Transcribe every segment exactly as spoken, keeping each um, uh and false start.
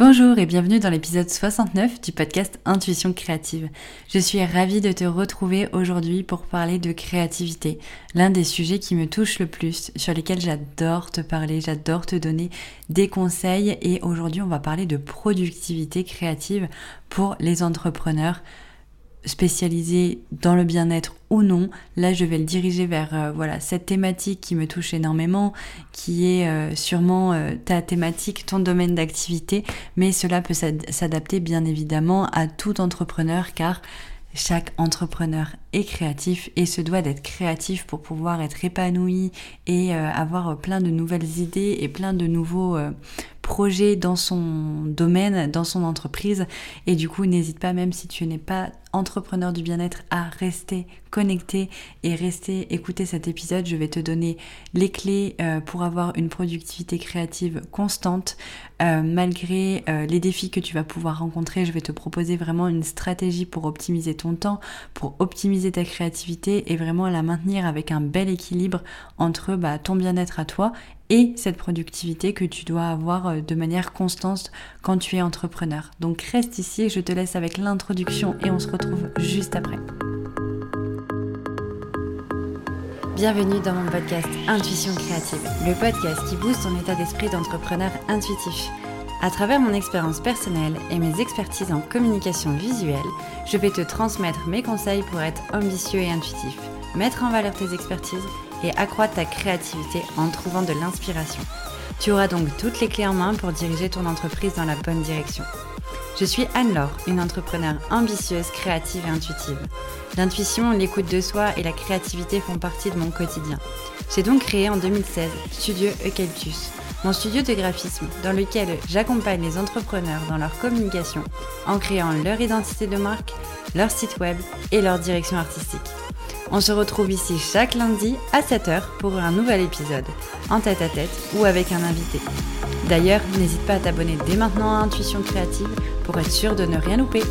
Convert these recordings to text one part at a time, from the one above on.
Bonjour et bienvenue dans l'épisode soixante-neuf du podcast Intuition Créative. Je suis ravie de te retrouver aujourd'hui pour parler de créativité, l'un des sujets qui me touche le plus, sur lesquels j'adore te parler, j'adore te donner des conseils et aujourd'hui on va parler de productivité créative pour les entrepreneurs spécialisés dans le bien-être ou non. Là je vais le diriger vers euh, voilà cette thématique qui me touche énormément, qui est euh, sûrement euh, ta thématique, ton domaine d'activité, mais cela peut s'ad- s'adapter bien évidemment à tout entrepreneur car chaque entrepreneur est créatif et se doit d'être créatif pour pouvoir être épanoui et euh, avoir plein de nouvelles idées et plein de nouveaux euh, projets dans son domaine, dans son entreprise. Et du coup, n'hésite pas, même si tu n'es pas entrepreneur du bien-être, à rester connecté et rester écouter cet épisode. Je vais te donner les clés euh, pour avoir une productivité créative constante euh, malgré euh, les défis que tu vas pouvoir rencontrer. Je vais te proposer vraiment une stratégie pour optimiser ton temps, pour optimiser ta créativité et vraiment la maintenir avec un bel équilibre entre bah, ton bien-être à toi et cette productivité que tu dois avoir de manière constante quand tu es entrepreneur. Donc reste ici, je te laisse avec l'introduction et on se retrouve juste après. Bienvenue dans mon podcast Intuition Créative, le podcast qui booste ton état d'esprit d'entrepreneur intuitif. À travers mon expérience personnelle et mes expertises en communication visuelle, je vais te transmettre mes conseils pour être ambitieux et intuitif, mettre en valeur tes expertises et accroître ta créativité en trouvant de l'inspiration. Tu auras donc toutes les clés en main pour diriger ton entreprise dans la bonne direction. Je suis Anne-Laure, une entrepreneure ambitieuse, créative et intuitive. L'intuition, l'écoute de soi et la créativité font partie de mon quotidien. J'ai donc créé en deux mille seize Studio Eucalyptus, mon studio de graphisme dans lequel j'accompagne les entrepreneurs dans leur communication en créant leur identité de marque, leur site web et leur direction artistique. On se retrouve ici chaque lundi à sept heures pour un nouvel épisode, en tête-à-tête ou avec un invité. D'ailleurs, n'hésite pas à t'abonner dès maintenant à Intuition Créative pour être sûr de ne rien louper.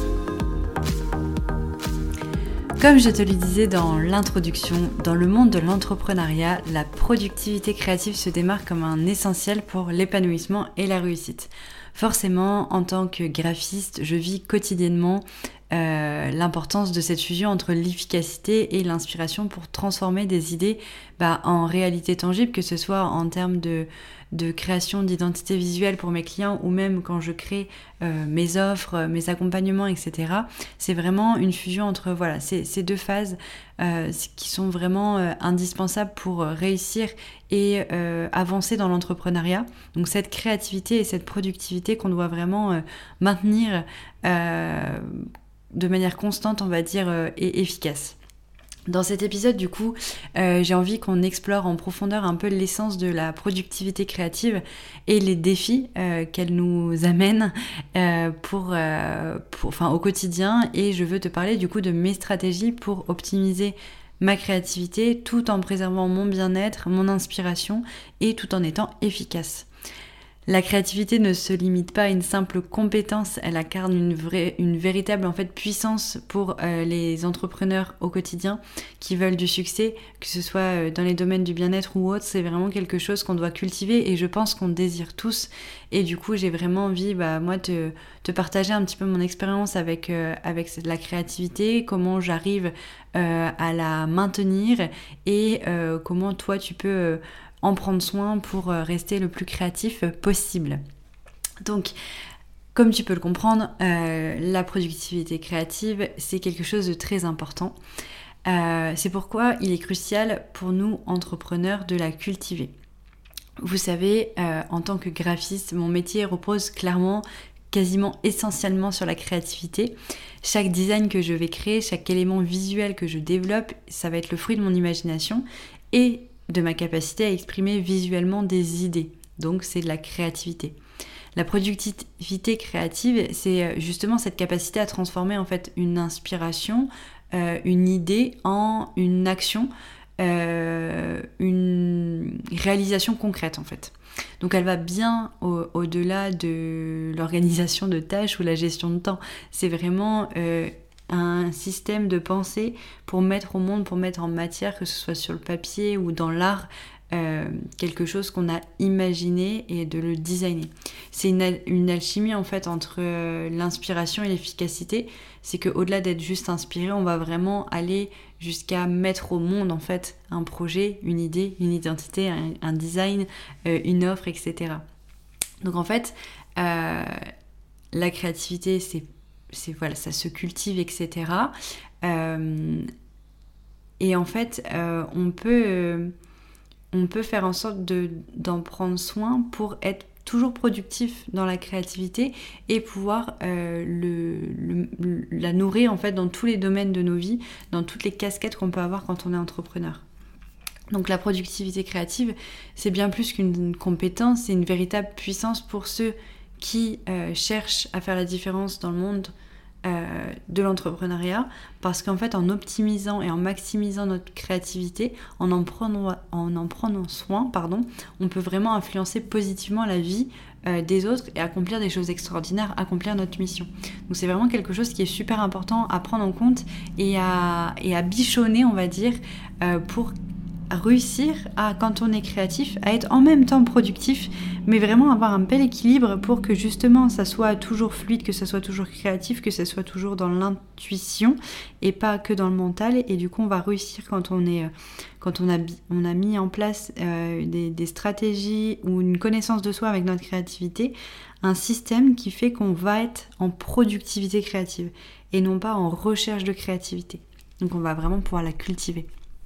Comme je te le disais dans l'introduction, dans le monde de l'entrepreneuriat, la productivité créative se démarque comme un essentiel pour l'épanouissement et la réussite. Forcément, en tant que graphiste, je vis quotidiennement Euh, l'importance de cette fusion entre l'efficacité et l'inspiration pour transformer des idées bah, en réalité tangible, que ce soit en termes de, de création d'identité visuelle pour mes clients ou même quand je crée euh, mes offres, mes accompagnements, et cetera. C'est vraiment une fusion entre voilà, ces, ces deux phases euh, qui sont vraiment euh, indispensables pour réussir et euh, avancer dans l'entrepreneuriat. Donc cette créativité et cette productivité qu'on doit vraiment euh, maintenir euh, de manière constante, on va dire, euh, et efficace. Dans cet épisode, du coup, euh, j'ai envie qu'on explore en profondeur un peu l'essence de la productivité créative et les défis euh, qu'elle nous amène euh, pour, euh, pour, enfin, au quotidien. Et je veux te parler du coup de mes stratégies pour optimiser ma créativité tout en préservant mon bien-être, mon inspiration et tout en étant efficace. La créativité ne se limite pas à une simple compétence, elle incarne une, vraie, une véritable en fait, puissance pour euh, les entrepreneurs au quotidien qui veulent du succès, que ce soit dans les domaines du bien-être ou autre. C'est vraiment quelque chose qu'on doit cultiver et je pense qu'on désire tous. Et du coup, j'ai vraiment envie, bah, moi, de te, te partager un petit peu mon expérience avec, euh, avec la créativité, comment j'arrive euh, à la maintenir et euh, comment toi, tu peux... Euh, en prendre soin pour rester le plus créatif possible. Donc, comme tu peux le comprendre, euh, la productivité créative, c'est quelque chose de très important. Euh, c'est pourquoi il est crucial pour nous, entrepreneurs, de la cultiver. Vous savez, euh, en tant que graphiste, mon métier repose clairement quasiment essentiellement sur la créativité. Chaque design que je vais créer, chaque élément visuel que je développe, ça va être le fruit de mon imagination et de ma capacité à exprimer visuellement des idées. Donc c'est de la créativité. La productivité créative, c'est justement cette capacité à transformer en fait une inspiration, euh, une idée en une action, euh, une réalisation concrète en fait. Donc elle va bien au- au-delà de l'organisation de tâches ou la gestion de temps. C'est vraiment euh, un système de pensée pour mettre au monde, pour mettre en matière, que ce soit sur le papier ou dans l'art, euh, quelque chose qu'on a imaginé et de le designer. C'est une, al- une alchimie en fait entre euh, l'inspiration et l'efficacité. C'est qu'au-delà d'être juste inspiré, on va vraiment aller jusqu'à mettre au monde en fait un projet, une idée, une identité, un, un design, euh, une offre, et cetera. Donc en fait, euh, la créativité, c'est, c'est voilà, ça se cultive, et cetera. Euh, et en fait, euh, on peut euh, on peut faire en sorte de, d'en prendre soin pour être toujours productif dans la créativité et pouvoir euh, le, le, la nourrir en fait dans tous les domaines de nos vies, dans toutes les casquettes qu'on peut avoir quand on est entrepreneur. Donc la productivité créative, c'est bien plus qu'une compétence, c'est une véritable puissance pour ceux qui euh, cherchent à faire la différence dans le monde euh, de l'entrepreneuriat, parce qu'en fait en optimisant et en maximisant notre créativité, en en prenant, en en prenant soin, pardon, on peut vraiment influencer positivement la vie euh, des autres et accomplir des choses extraordinaires, accomplir notre mission. Donc c'est vraiment quelque chose qui est super important à prendre en compte et à, et à bichonner, on va dire, euh, pour réussir à, quand on est créatif, à être en même temps productif, mais vraiment avoir un bel équilibre pour que justement ça soit toujours fluide, que ça soit toujours créatif, que ça soit toujours dans l'intuition et pas que dans le mental. Et du coup on va réussir quand on est quand on a, on a mis en place euh, des, des stratégies ou une connaissance de soi avec notre créativité, un système qui fait qu'on va être en productivité créative et non pas en recherche de créativité. Donc on va vraiment pouvoir la cultiver.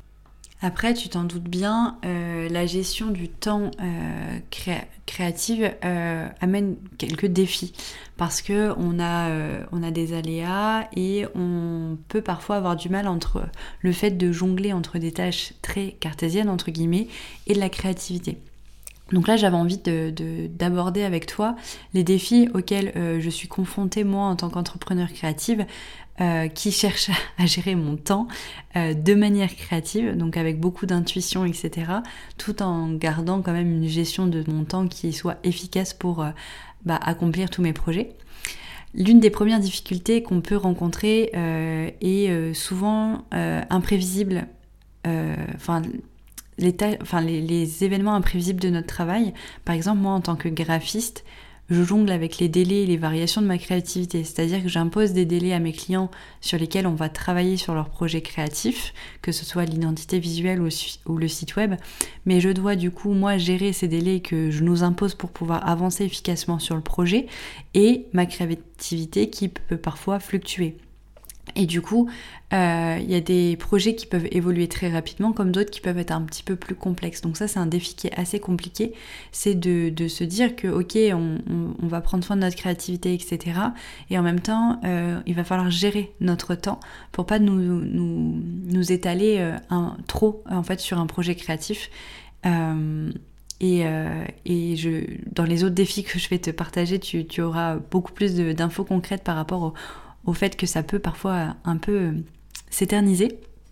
Après, tu t'en doutes bien, euh, la gestion du temps euh, cré- créative euh, amène quelques défis parce que on a, euh, on a des aléas et on peut parfois avoir du mal entre le fait de jongler entre des tâches très cartésiennes entre guillemets et de la créativité. Donc là, j'avais envie de, de, d'aborder avec toi les défis auxquels euh, je suis confrontée moi en tant qu'entrepreneur créative euh, qui cherche à gérer mon temps euh, de manière créative, donc avec beaucoup d'intuition, et cetera, tout en gardant quand même une gestion de mon temps qui soit efficace pour euh, bah, accomplir tous mes projets. L'une des premières difficultés qu'on peut rencontrer euh, est euh, souvent euh, imprévisible, enfin... Euh, Les, ta- enfin, les, les événements imprévisibles de notre travail. Par exemple, moi en tant que graphiste, je jongle avec les délais et les variations de ma créativité. C'est-à-dire que j'impose des délais à mes clients sur lesquels on va travailler sur leurs projets créatifs, que ce soit l'identité visuelle ou, ou le site web. Mais je dois du coup, moi, gérer ces délais que je nous impose pour pouvoir avancer efficacement sur le projet et ma créativité qui peut parfois fluctuer. Et du coup, il euh, y a des projets qui peuvent évoluer très rapidement, comme d'autres qui peuvent être un petit peu plus complexes. Donc ça, c'est un défi qui est assez compliqué. C'est de, de se dire que, ok, on, on, on va prendre soin de notre créativité, et cetera. Et en même temps, euh, il va falloir gérer notre temps pour pas nous, nous, nous étaler euh, un, trop en fait sur un projet créatif. Euh, Et, euh, et je, dans les autres défis que je vais te partager, tu, tu auras beaucoup plus de, d'infos concrètes par rapport au au fait que ça peut parfois un peu s'éterniser.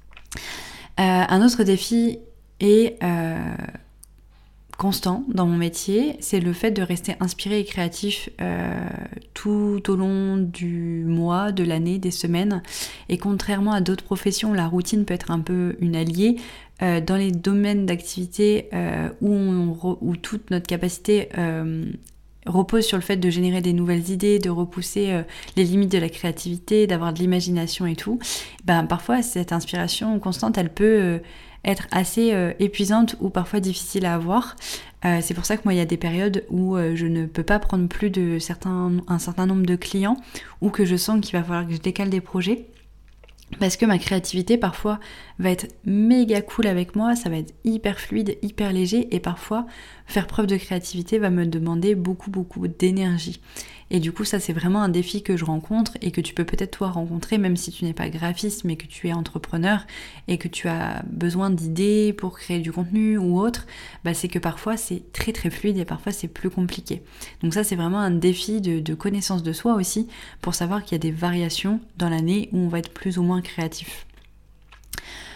Euh, un autre défi est euh, constant dans mon métier, c'est le fait de rester inspiré et créatif euh, tout au long du mois, de l'année, des semaines. Et contrairement à d'autres professions, la routine peut être un peu une alliée. Euh, dans les domaines d'activité euh, où, on, où toute notre capacité euh, repose sur le fait de générer des nouvelles idées, de repousser euh, les limites de la créativité, d'avoir de l'imagination et tout, ben, parfois cette inspiration constante, elle peut euh, être assez euh, épuisante ou parfois difficile à avoir. Euh, c'est pour ça que moi, il y a des périodes où euh, je ne peux pas prendre plus de certains, un certain nombre de clients ou que je sens qu'il va falloir que je décale des projets. Parce que ma créativité parfois va être méga cool avec moi, ça va être hyper fluide, hyper léger et parfois faire preuve de créativité va me demander beaucoup beaucoup d'énergie. Et du coup ça c'est vraiment un défi que je rencontre et que tu peux peut-être toi rencontrer même si tu n'es pas graphiste mais que tu es entrepreneur et que tu as besoin d'idées pour créer du contenu ou autre, bah c'est que parfois c'est très très fluide et parfois c'est plus compliqué. Donc ça c'est vraiment un défi de, de connaissance de soi aussi pour savoir qu'il y a des variations dans l'année où on va être plus ou moins créatif.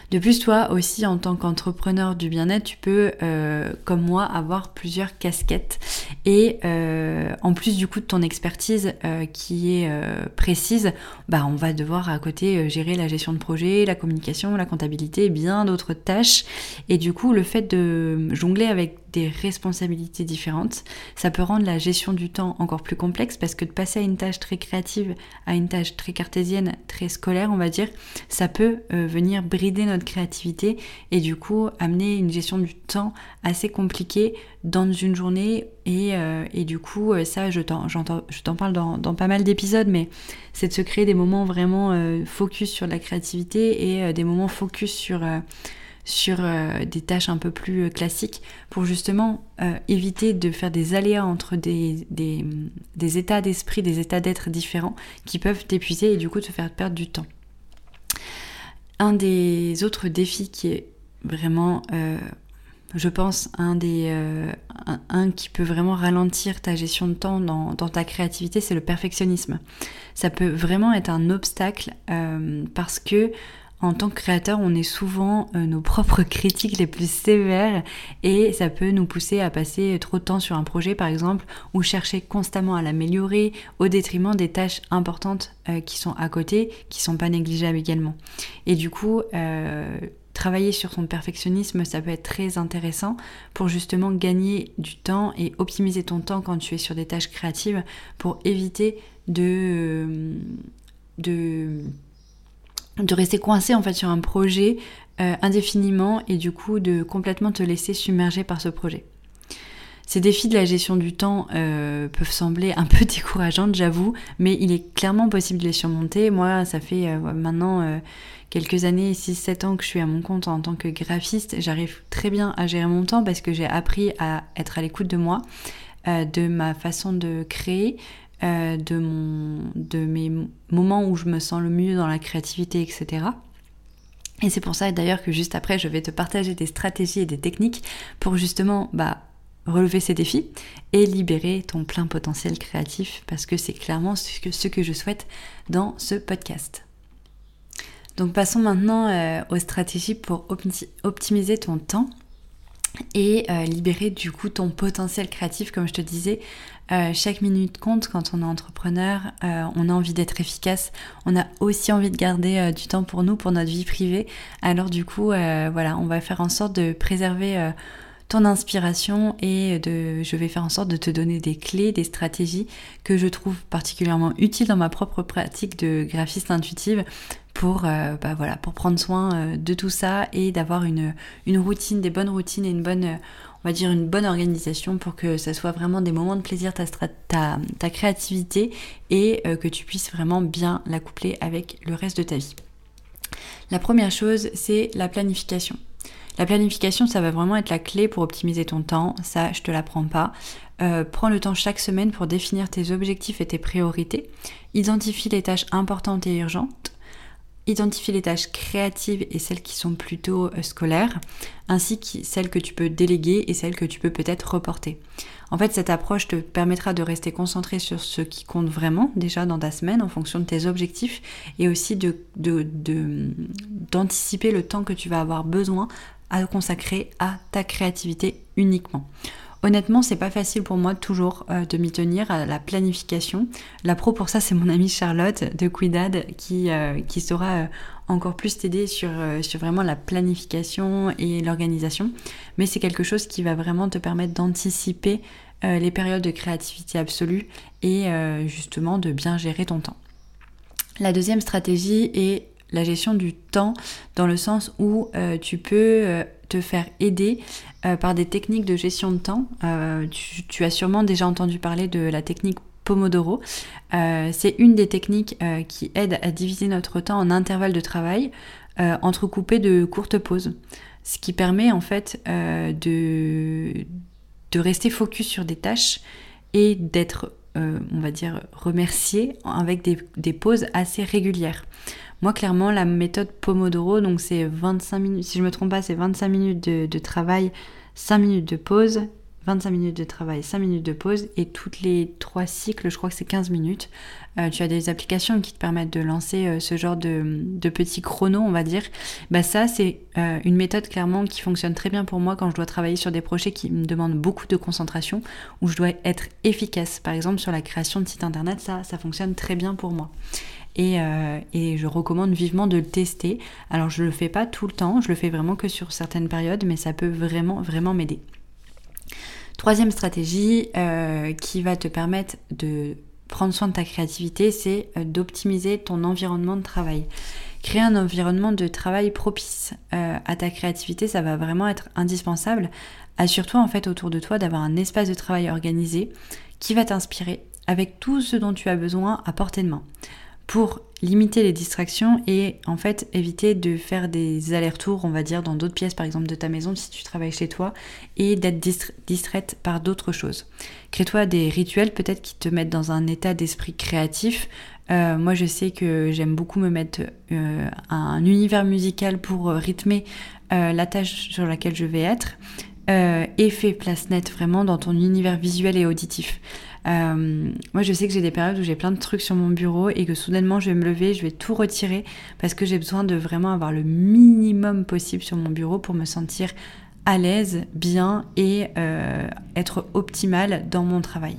De plus, toi aussi, en tant qu'entrepreneur du bien-être, tu peux, euh, comme moi, avoir plusieurs casquettes. Et euh, en plus du coup de ton expertise euh, qui est euh, précise, bah, on va devoir à côté euh, gérer la gestion de projet, la communication, la comptabilité et bien d'autres tâches. Et du coup, le fait de jongler avec des responsabilités différentes, ça peut rendre la gestion du temps encore plus complexe parce que de passer à une tâche très créative à une tâche très cartésienne, très scolaire, on va dire, ça peut euh, venir brider notre créativité et du coup amener une gestion du temps assez compliquée dans une journée et, euh, et du coup ça je t'en, j'entends, je t'en parle dans, dans pas mal d'épisodes, mais c'est de se créer des moments vraiment euh, focus sur la créativité et euh, des moments focus sur euh, sur euh, des tâches un peu plus euh, classiques pour justement euh, éviter de faire des aléas entre des, des, des états d'esprit, des états d'être différents qui peuvent t'épuiser et du coup te faire perdre du temps. Un des autres défis qui est vraiment, euh, je pense, un, des, euh, un, un qui peut vraiment ralentir ta gestion de temps dans, dans ta créativité, c'est le perfectionnisme. Ça peut vraiment être un obstacle euh, parce que en tant que créateur, on est souvent euh, nos propres critiques les plus sévères et ça peut nous pousser à passer trop de temps sur un projet par exemple ou chercher constamment à l'améliorer au détriment des tâches importantes euh, qui sont à côté, qui sont pas négligeables également. Et du coup, euh, travailler sur son perfectionnisme, ça peut être très intéressant pour justement gagner du temps et optimiser ton temps quand tu es sur des tâches créatives pour éviter de... de de rester coincé en fait sur un projet euh, indéfiniment et du coup de complètement te laisser submerger par ce projet. Ces défis de la gestion du temps euh, peuvent sembler un peu décourageantes, j'avoue, mais il est clairement possible de les surmonter. Moi, ça fait euh, maintenant euh, quelques années, six sept ans que je suis à mon compte en tant que graphiste. J'arrive très bien à gérer mon temps parce que j'ai appris à être à l'écoute de moi, euh, de ma façon de créer, Euh, de, mon, de mes moments où je me sens le mieux dans la créativité, et cetera. Et c'est pour ça d'ailleurs que juste après, je vais te partager des stratégies et des techniques pour justement bah, relever ces défis et libérer ton plein potentiel créatif parce que c'est clairement ce que, ce que je souhaite dans ce podcast. Donc passons maintenant euh, aux stratégies pour opti- optimiser ton temps et euh, libérer du coup ton potentiel créatif. Comme je te disais, euh, chaque minute compte quand on est entrepreneur, euh, on a envie d'être efficace, on a aussi envie de garder euh, du temps pour nous, pour notre vie privée. Alors du coup, euh, voilà, on va faire en sorte de préserver euh, ton inspiration et de, je vais faire en sorte de te donner des clés, des stratégies que je trouve particulièrement utiles dans ma propre pratique de graphiste intuitive pour, euh, bah voilà, pour prendre soin euh, de tout ça et d'avoir une, une routine, des bonnes routines et une bonne, euh, on va dire une bonne organisation pour que ça soit vraiment des moments de plaisir, ta, ta, ta créativité et euh, que tu puisses vraiment bien la coupler avec le reste de ta vie. La première chose, c'est la planification. La planification, ça va vraiment être la clé pour optimiser ton temps, ça je te l'apprends pas. Euh, prends le temps chaque semaine pour définir tes objectifs et tes priorités. Identifie les tâches importantes et urgentes. Identifie les tâches créatives et celles qui sont plutôt euh, scolaires, ainsi que celles que tu peux déléguer et celles que tu peux peut-être reporter. En fait, cette approche te permettra de rester concentré sur ce qui compte vraiment déjà dans ta semaine en fonction de tes objectifs et aussi de, de, de, d'anticiper le temps que tu vas avoir besoin à consacrer à ta créativité uniquement. Honnêtement, c'est pas facile pour moi toujours euh, de m'y tenir à la planification. La pro pour ça, c'est mon amie Charlotte de Quidad qui, euh, qui saura euh, encore plus t'aider sur, euh, sur vraiment la planification et l'organisation. Mais c'est quelque chose qui va vraiment te permettre d'anticiper euh, les périodes de créativité absolue et euh, justement de bien gérer ton temps. La deuxième stratégie est la gestion du temps dans le sens où euh, tu peux euh, te faire aider euh, par des techniques de gestion de temps. Euh, tu, tu as sûrement déjà entendu parler de la technique Pomodoro. Euh, c'est une des techniques euh, qui aide à diviser notre temps en intervalles de travail euh, entrecoupés de courtes pauses. Ce qui permet en fait euh, de, de rester focus sur des tâches et d'être, euh, on va dire, remercié avec des, des pauses assez régulières. Moi, clairement, la méthode Pomodoro, donc c'est vingt-cinq minutes, si je me trompe pas, c'est vingt-cinq minutes de, de travail, cinq minutes de pause, vingt-cinq minutes de travail, cinq minutes de pause, et toutes les trois cycles, je crois que c'est quinze minutes, euh, tu as des applications qui te permettent de lancer euh, ce genre de, de petits chronos, on va dire. Bah ça, c'est euh, une méthode clairement qui fonctionne très bien pour moi quand je dois travailler sur des projets qui me demandent beaucoup de concentration, où je dois être efficace. Par exemple, sur la création de sites internet, ça, ça fonctionne très bien pour moi. Et, euh, et je recommande vivement de le tester. Alors je le fais pas tout le temps, je le fais vraiment que sur certaines périodes, mais ça peut vraiment, vraiment m'aider. Troisième stratégie euh, qui va te permettre de prendre soin de ta créativité, c'est euh, d'optimiser ton environnement de travail. Créer un environnement de travail propice euh, à ta créativité, ça va vraiment être indispensable. Assure-toi en fait autour de toi d'avoir un espace de travail organisé qui va t'inspirer avec tout ce dont tu as besoin à portée de main, pour limiter les distractions et en fait éviter de faire des allers-retours, on va dire, dans d'autres pièces par exemple de ta maison si tu travailles chez toi, et d'être distra- distraite par d'autres choses. Crée-toi des rituels peut-être qui te mettent dans un état d'esprit créatif. Euh, moi je sais que j'aime beaucoup me mettre euh, un univers musical pour rythmer euh, la tâche sur laquelle je vais être. Euh, et fais place nette vraiment dans ton univers visuel et auditif. Euh, moi je sais que j'ai des périodes où j'ai plein de trucs sur mon bureau et que soudainement je vais me lever, je vais tout retirer parce que j'ai besoin de vraiment avoir le minimum possible sur mon bureau pour me sentir à l'aise, bien et euh, être optimale dans mon travail.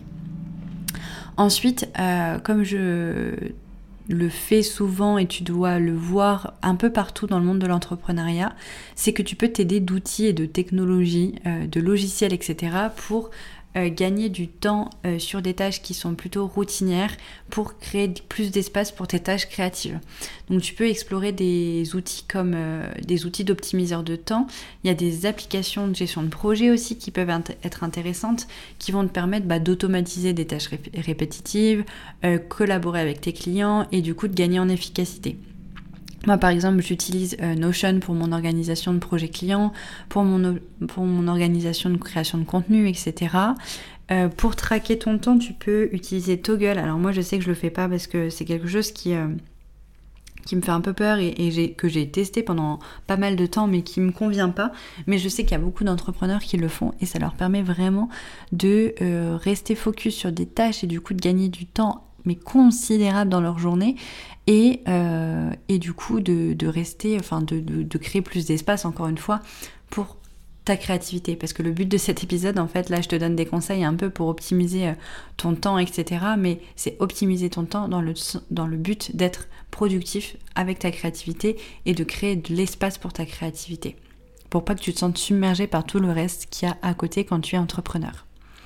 Ensuite, euh, comme je le fais souvent et tu dois le voir un peu partout dans le monde de l'entrepreneuriat, c'est que tu peux t'aider d'outils et de technologies, euh, de logiciels, et cetera pour euh, gagner du temps euh, sur des tâches qui sont plutôt routinières pour créer plus d'espace pour tes tâches créatives. Donc tu peux explorer des outils comme euh, des outils d'optimiseur de temps. Il y a des applications de gestion de projet aussi qui peuvent int- être intéressantes, qui vont te permettre bah, d'automatiser des tâches rép- répétitives, euh, collaborer avec tes clients et du coup de gagner en efficacité. Moi, par exemple, j'utilise euh, Notion pour mon organisation de projets clients, pour mon, pour mon organisation de création de contenu, et cetera. Euh, pour traquer ton temps, tu peux utiliser Toggl. Alors moi, je sais que je le fais pas parce que c'est quelque chose qui, euh, qui me fait un peu peur et, et j'ai, que j'ai testé pendant pas mal de temps, mais qui me convient pas. Mais je sais qu'il y a beaucoup d'entrepreneurs qui le font et ça leur permet vraiment de euh, rester focus sur des tâches et du coup de gagner du temps mais considérable dans leur journée et, euh, et du coup de, de rester, enfin de, de, de créer plus d'espace encore une fois pour ta créativité, parce que le but de cet épisode en fait là je te donne des conseils un peu pour optimiser ton temps etc, mais c'est optimiser ton temps dans le, dans le but d'être productif avec ta créativité et de créer de l'espace pour ta créativité pour pas que tu te sentes submergé par tout le reste qu'il y a à côté quand tu es entrepreneur.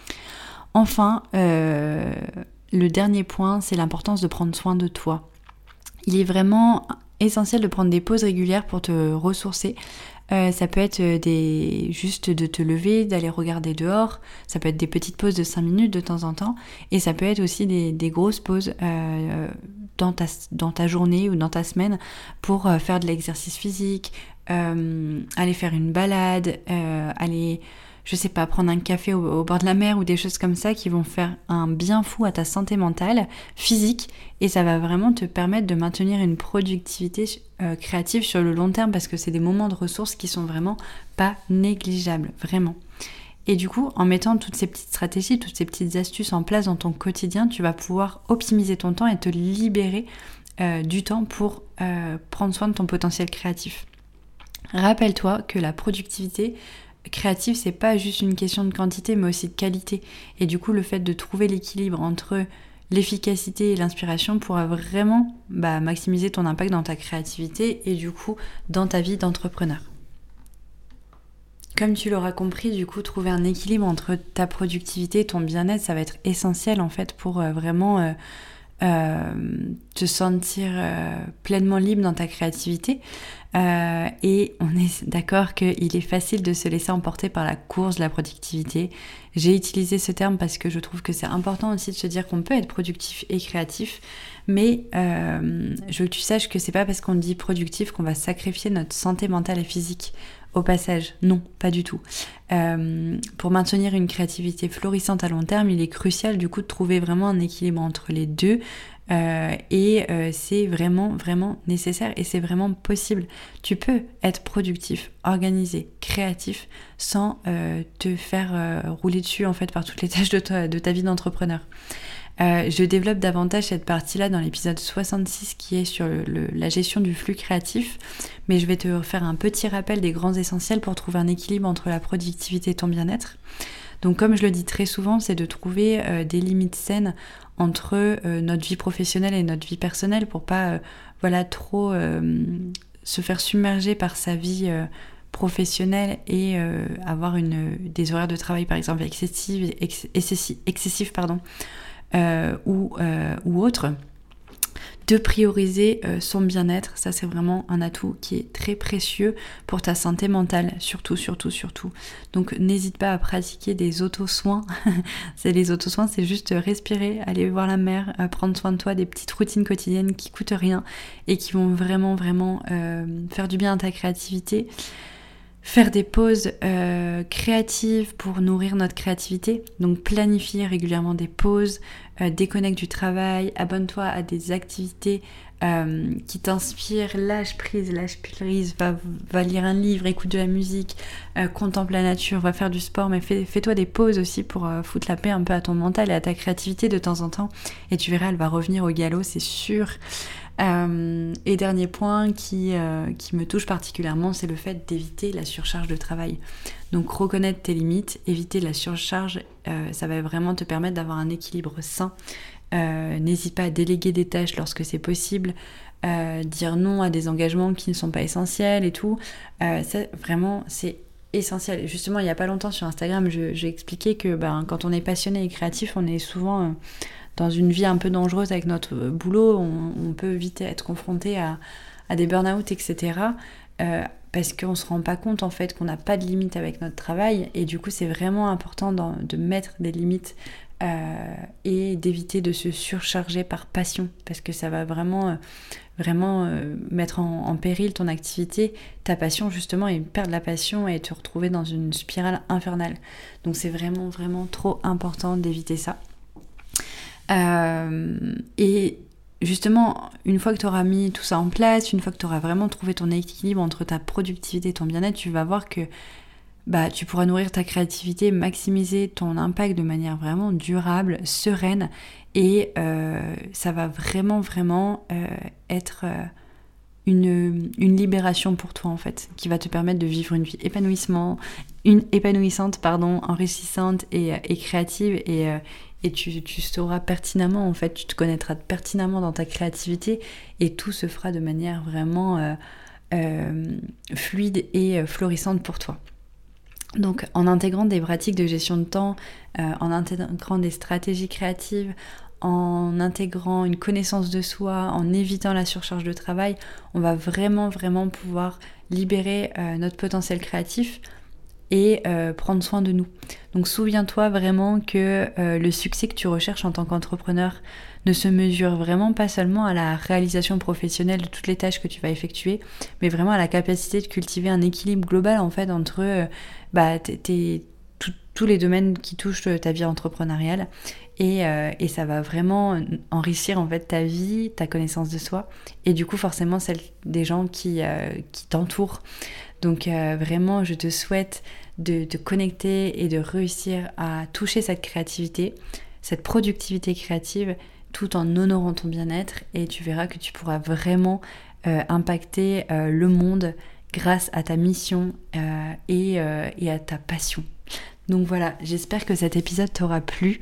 Enfin euh, le dernier point, c'est l'importance de prendre soin de toi. Il est vraiment essentiel de prendre des pauses régulières pour te ressourcer. Euh, ça peut être des, juste de te lever, d'aller regarder dehors. Ça peut être des petites pauses de cinq minutes de temps en temps. Et ça peut être aussi des, des grosses pauses euh, dans, ta, dans ta journée ou dans ta semaine pour euh, faire de l'exercice physique, euh, aller faire une balade, euh, aller... je sais pas, prendre un café au, au bord de la mer ou des choses comme ça qui vont faire un bien fou à ta santé mentale, physique, et ça va vraiment te permettre de maintenir une productivité euh, créative sur le long terme parce que c'est des moments de ressources qui sont vraiment pas négligeables, vraiment. Et du coup, en mettant toutes ces petites stratégies, toutes ces petites astuces en place dans ton quotidien, tu vas pouvoir optimiser ton temps et te libérer euh, du temps pour euh, prendre soin de ton potentiel créatif. Rappelle-toi que la productivité créative, c'est pas juste une question de quantité mais aussi de qualité, et du coup le fait de trouver l'équilibre entre l'efficacité et l'inspiration pourra vraiment bah, maximiser ton impact dans ta créativité et du coup dans ta vie d'entrepreneur. Comme tu l'auras compris, du coup trouver un équilibre entre ta productivité et ton bien-être, ça va être essentiel en fait pour euh, vraiment euh, euh, te sentir euh, pleinement libre dans ta créativité. Euh, et on est d'accord qu'il est facile de se laisser emporter par la course de la productivité. J'ai utilisé ce terme parce que je trouve que c'est important aussi de se dire qu'on peut être productif et créatif, mais euh, je veux que tu saches que c'est pas parce qu'on dit productif qu'on va sacrifier notre santé mentale et physique. Au passage, non, pas du tout. Euh, pour maintenir une créativité florissante à long terme, il est crucial du coup de trouver vraiment un équilibre entre les deux, euh, et euh, c'est vraiment, vraiment nécessaire et c'est vraiment possible. Tu peux être productif, organisé, créatif sans euh, te faire euh, rouler dessus en fait par toutes les tâches de ta, de ta vie d'entrepreneur. Euh, je développe davantage cette partie-là dans l'épisode soixante-six qui est sur le, le, la gestion du flux créatif, mais je vais te faire un petit rappel des grands essentiels pour trouver un équilibre entre la productivité et ton bien-être. Donc comme je le dis très souvent, c'est de trouver euh, des limites saines entre euh, notre vie professionnelle et notre vie personnelle pour pas euh, voilà, trop euh, se faire submerger par sa vie euh, professionnelle et euh, avoir une, des horaires de travail par exemple excessives, ex, excessifs, excessifs pardon, euh, ou, euh, ou autres. De prioriser euh, son bien-être, ça c'est vraiment un atout qui est très précieux pour ta santé mentale, surtout, surtout, surtout. Donc n'hésite pas à pratiquer des auto-soins. c'est les auto-soins, c'est juste respirer, aller voir la mer, euh, prendre soin de toi, des petites routines quotidiennes qui coûtent rien et qui vont vraiment, vraiment euh, faire du bien à ta créativité. Faire des pauses euh, créatives pour nourrir notre créativité, donc planifier régulièrement des pauses, euh, déconnecte du travail, abonne-toi à des activités euh, qui t'inspirent, lâche prise, lâche prise, va, va lire un livre, écoute de la musique, euh, contemple la nature, va faire du sport, mais fais, fais-toi des pauses aussi pour euh, foutre la paix un peu à ton mental et à ta créativité de temps en temps, et tu verras, elle va revenir au galop, c'est sûr. Euh, et dernier point qui, euh, qui me touche particulièrement, c'est le fait d'éviter la surcharge de travail. Donc reconnaître tes limites, éviter la surcharge, euh, ça va vraiment te permettre d'avoir un équilibre sain. Euh, n'hésite pas à déléguer des tâches lorsque c'est possible, euh, dire non à des engagements qui ne sont pas essentiels et tout. Euh, ça, vraiment, c'est essentiel. Justement, il n'y a pas longtemps sur Instagram, je, j'ai expliqué que ben, quand on est passionné et créatif, on est souvent... Euh, dans une vie un peu dangereuse avec notre boulot, on, on peut vite être confronté à, à des burn-out, et cetera. Euh, parce qu'on ne se rend pas compte en fait qu'on n'a pas de limite avec notre travail et du coup c'est vraiment important dans, de mettre des limites euh, et d'éviter de se surcharger par passion parce que ça va vraiment, euh, vraiment euh, mettre en, en péril ton activité, ta passion justement et perdre la passion et te retrouver dans une spirale infernale. Donc c'est vraiment vraiment trop important d'éviter ça. Euh, et justement, une fois que tu auras mis tout ça en place, une fois que tu auras vraiment trouvé ton équilibre entre ta productivité et ton bien-être, tu vas voir que bah, tu pourras nourrir ta créativité, maximiser ton impact de manière vraiment durable, sereine, et euh, ça va vraiment, vraiment euh, être euh, une, une libération pour toi en fait, qui va te permettre de vivre une vie épanouissement, une épanouissante, pardon, enrichissante et, et créative, et euh, Et tu, tu sauras pertinemment, en fait, tu te connaîtras pertinemment dans ta créativité et tout se fera de manière vraiment euh, euh, fluide et euh, florissante pour toi. Donc en intégrant des pratiques de gestion de temps, euh, en intégrant des stratégies créatives, en intégrant une connaissance de soi, en évitant la surcharge de travail, on va vraiment, vraiment pouvoir libérer euh, notre potentiel créatif et euh, prendre soin de nous. Donc souviens-toi vraiment que euh, le succès que tu recherches en tant qu'entrepreneur ne se mesure vraiment pas seulement à la réalisation professionnelle de toutes les tâches que tu vas effectuer, mais vraiment à la capacité de cultiver un équilibre global en fait entre euh, bah, t- t- t- tous les domaines qui touchent ta vie entrepreneuriale et, euh, et ça va vraiment enrichir en fait ta vie, ta connaissance de soi et du coup forcément celle des gens qui, euh, qui t'entourent. Donc euh, vraiment, je te souhaite de te connecter et de réussir à toucher cette créativité, cette productivité créative, tout en honorant ton bien-être. Et tu verras que tu pourras vraiment euh, impacter euh, le monde grâce à ta mission euh, et, euh, et à ta passion. Donc voilà, j'espère que cet épisode t'aura plu.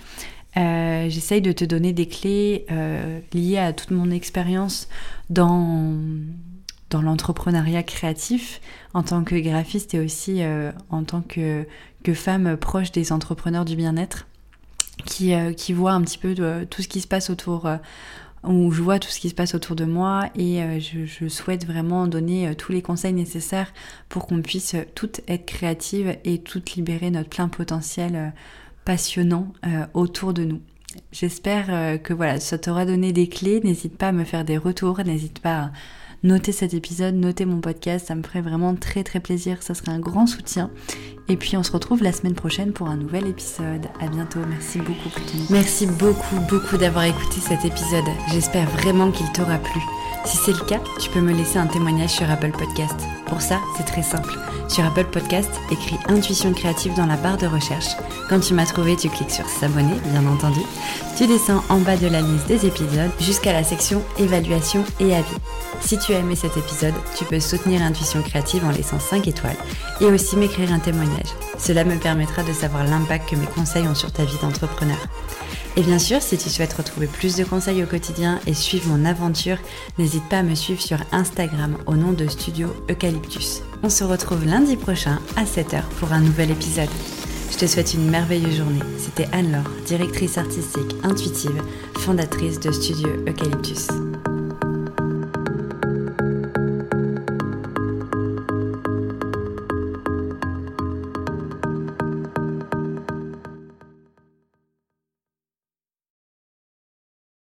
Euh, j'essaye de te donner des clés euh, liées à toute mon expérience dans... dans l'entrepreneuriat créatif en tant que graphiste et aussi euh, en tant que, que femme proche des entrepreneurs du bien-être qui, euh, qui voit un petit peu de, tout ce qui se passe autour, euh, où je vois tout ce qui se passe autour de moi et euh, je, je souhaite vraiment donner euh, tous les conseils nécessaires pour qu'on puisse euh, toutes être créatives et toutes libérer notre plein potentiel euh, passionnant euh, autour de nous. J'espère euh, que voilà, ça t'aura donné des clés, n'hésite pas à me faire des retours, n'hésite pas à notez cet épisode, notez mon podcast, ça me ferait vraiment très très plaisir, ça serait un grand soutien. Et puis on se retrouve la semaine prochaine pour un nouvel épisode. À bientôt, merci beaucoup Plutonique. Merci beaucoup beaucoup d'avoir écouté cet épisode, j'espère vraiment qu'il t'aura plu. Si c'est le cas, tu peux me laisser un témoignage sur Apple Podcast. Pour ça, c'est très simple. Sur Apple Podcast, écris Intuition créative dans la barre de recherche. Quand tu m'as trouvé, tu cliques sur s'abonner, bien entendu. Tu descends en bas de la liste des épisodes jusqu'à la section évaluation et avis. Si tu as aimé cet épisode, tu peux soutenir Intuition créative en laissant cinq étoiles et aussi m'écrire un témoignage. Cela me permettra de savoir l'impact que mes conseils ont sur ta vie d'entrepreneur. Et bien sûr, si tu souhaites retrouver plus de conseils au quotidien et suivre mon aventure, n'hésite pas à me suivre sur Instagram au nom de Studio Eucalyptus. On se retrouve lundi prochain à sept heures pour un nouvel épisode. Je te souhaite une merveilleuse journée. C'était Anne-Laure, directrice artistique intuitive, fondatrice de Studio Eucalyptus.